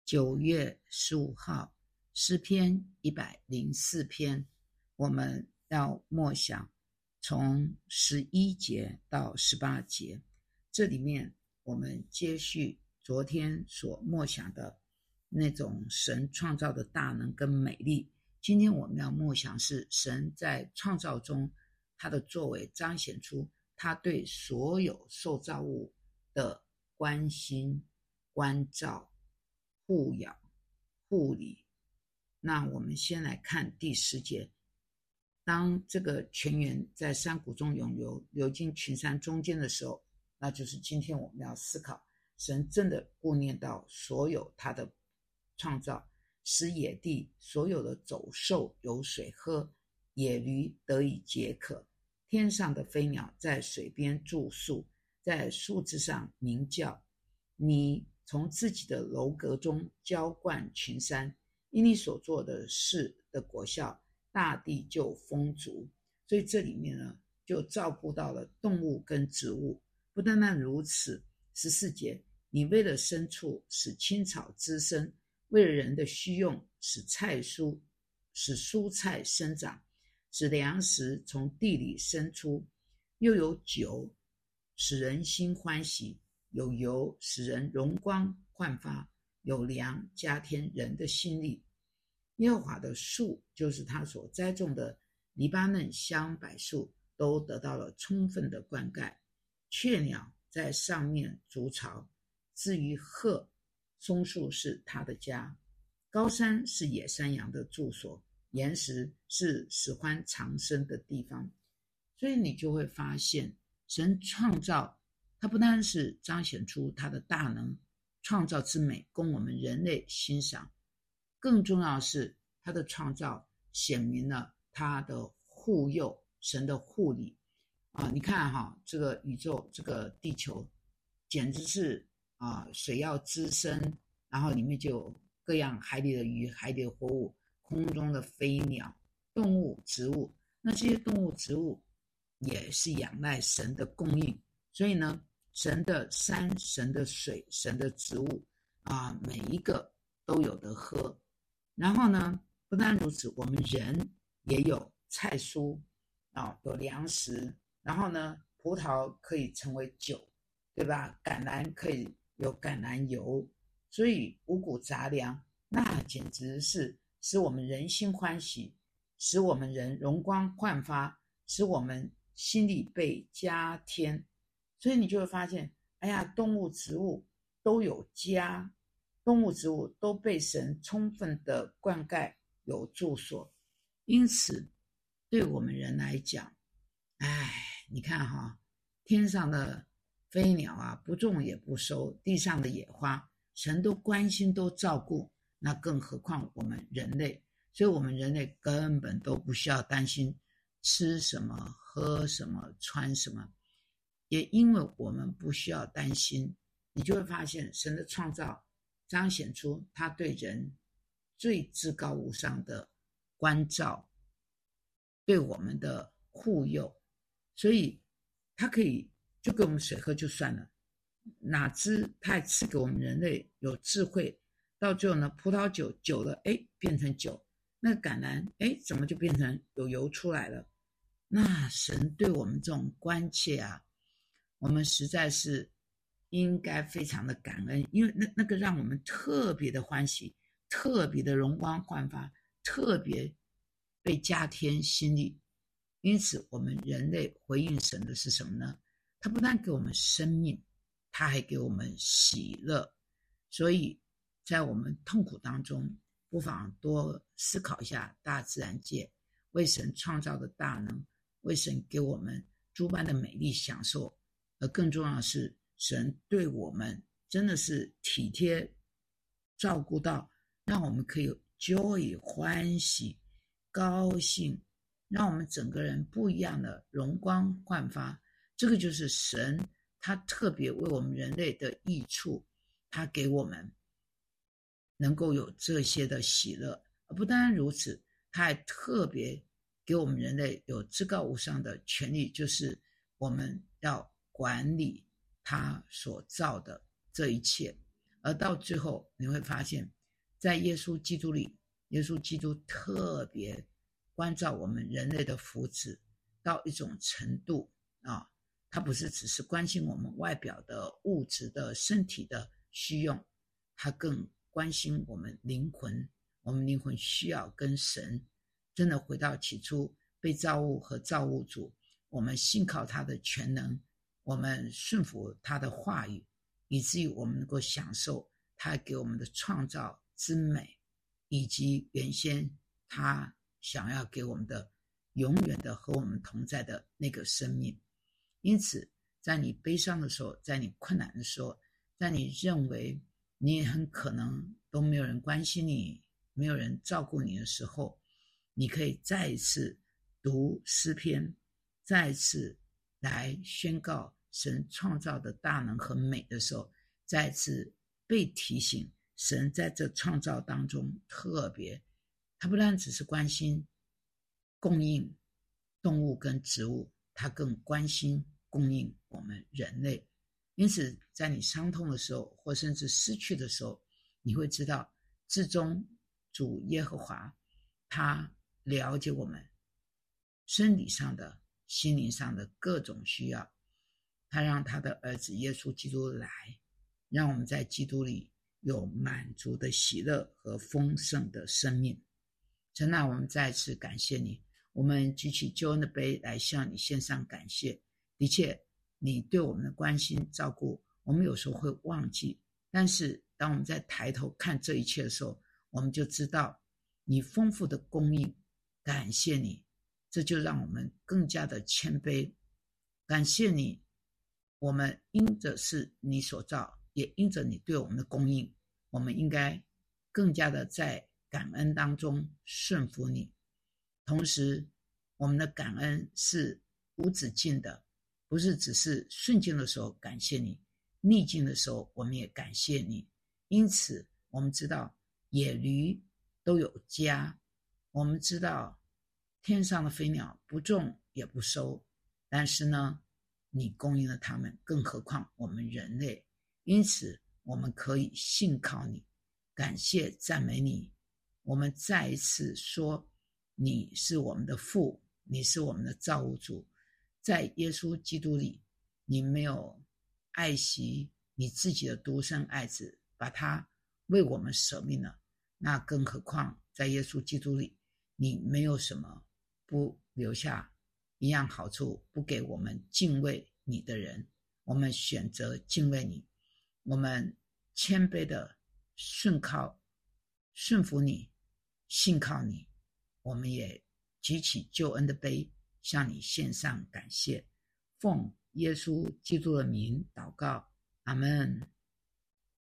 9月15号，诗篇104篇，我们要默想从11节到18节。这里面我们接续昨天所默想的那种神创造的大能跟美丽。今天我们要默想是神在创造中他的作为彰显出他对所有受造物的关心、关照、护养、护理。那我们先来看第10节，当这个泉源在山谷中涌流，流进群山中间的时候，那就是今天我们要思考，神真的顾念到所有他的创造，使野地所有的走兽有水喝，野驴得以解渴，天上的飞鸟在水边住宿，在树枝上鸣叫。你从自己的楼阁中浇灌群山，因你所做的事的果效，大地就丰足。所以这里面呢，就照顾到了动物跟植物。不单单如此，14节，你为了牲畜使青草滋生，为了人的需用使蔬菜生长，使粮食从地里生出，又有酒使人心欢喜，有油使人容光焕发，有粮加添人的心力。耶和华的树，就是他所栽种的黎巴嫩香柏树，都得到了充分的灌溉，雀鸟在上面筑巢。至于鹤，松树是他的家，高山是野山羊的住所，岩石是使欢藏身的地方。所以你就会发现，神创造他不单是彰显出他的大能，创造之美供我们人类欣赏，更重要的是他的创造显明了他的护佑，神的护理你看这个宇宙，这个地球简直是水要滋生，然后里面就有各样海里的鱼、海里的活物、空中的飞鸟、动物、植物。那这些动物、植物也是仰赖神的供应，所以呢，神的山、神的水、神的植物每一个都有得喝。然后呢，不但如此，我们人也有菜蔬有粮食，然后呢，葡萄可以成为酒，对吧？橄榄可以有橄榄油，所以五谷杂粮，那简直是使我们人心欢喜，使我们人容光焕发，使我们心里被加添。所以你就会发现，动物植物都有家，动物植物都被神充分的灌溉，有住所。因此对我们人来讲，你看天上的飞鸟不种也不收，地上的野花神都关心都照顾，那更何况我们人类。所以我们人类根本都不需要担心吃什么、喝什么、穿什么。也因为我们不需要担心，你就会发现神的创造彰显出他对人最至高无上的关照，对我们的护佑。所以他可以就给我们水喝就算了，哪知他还赐给我们人类有智慧，到最后呢，葡萄酒久了变成酒，那橄榄怎么就变成有油出来了？那神对我们这种关切我们实在是应该非常的感恩，因为那个让我们特别的欢喜，特别的容光焕发，特别被加添心力。因此我们人类回应神的是什么呢？他不但给我们生命，他还给我们喜乐。所以在我们痛苦当中，不妨多思考一下大自然界为神创造的大能，为神给我们诸般的美丽享受。而更重要的是，神对我们真的是体贴照顾到，让我们可以 joy 欢喜高兴，让我们整个人不一样的容光焕发。这个就是神他特别为我们人类的益处，他给我们能够有这些的喜乐。而不单如此，他还特别给我们人类有至高无上的权利，就是我们要管理他所造的这一切。 而到最后你会发现，在耶稣基督里，耶稣基督特别关照我们人类的福祉到一种程度啊，他不是只是关心我们外表的物质的身体的需用，他更关心我们灵魂，我们灵魂需要跟神真的回到起初被造物和造物主，我们信靠他的全能，我们顺服他的话语，以至于我们能够享受他给我们的创造之美，以及原先他想要给我们的永远的和我们同在的那个生命。因此在你悲伤的时候，在你困难的时候，在你认为你也很可能都没有人关心你，没有人照顾你的时候，你可以再一次读诗篇，再一次来宣告神创造的大能和美的时候，再一次被提醒神在这创造当中特别，他不但只是关心供应动物跟植物，他更关心供应我们人类。因此在你伤痛的时候，或甚至失去的时候，你会知道至终主耶和华他了解我们生理上的心灵上的各种需要，他让他的儿子耶稣基督来，让我们在基督里有满足的喜乐和丰盛的生命。神啊，我们再次感谢你，我们举起救恩的杯来向你献上感谢。的确你对我们的关心照顾，我们有时候会忘记，但是当我们在抬头看这一切的时候，我们就知道你丰富的供应，感谢你，这就让我们更加的谦卑。感谢你，我们因着是你所造，也因着你对我们的供应，我们应该更加的在感恩当中顺服你。同时我们的感恩是无止境的，不是只是顺境的时候感谢你，逆境的时候我们也感谢你。因此我们知道野驴都有家，我们知道天上的飞鸟不种也不收，但是呢你供应了他们，更何况我们人类。因此我们可以信靠你，感谢赞美你。我们再一次说你是我们的父，你是我们的造物主，在耶稣基督里，你没有爱惜你自己的独生爱子，把他为我们舍命了，那更何况在耶稣基督里，你没有什么不留下一样好处不给我们敬畏你的人。我们选择敬畏你，我们谦卑的顺服你，信靠你，我们也举起救恩的杯向你献上感谢。奉耶稣基督的名祷告，阿们。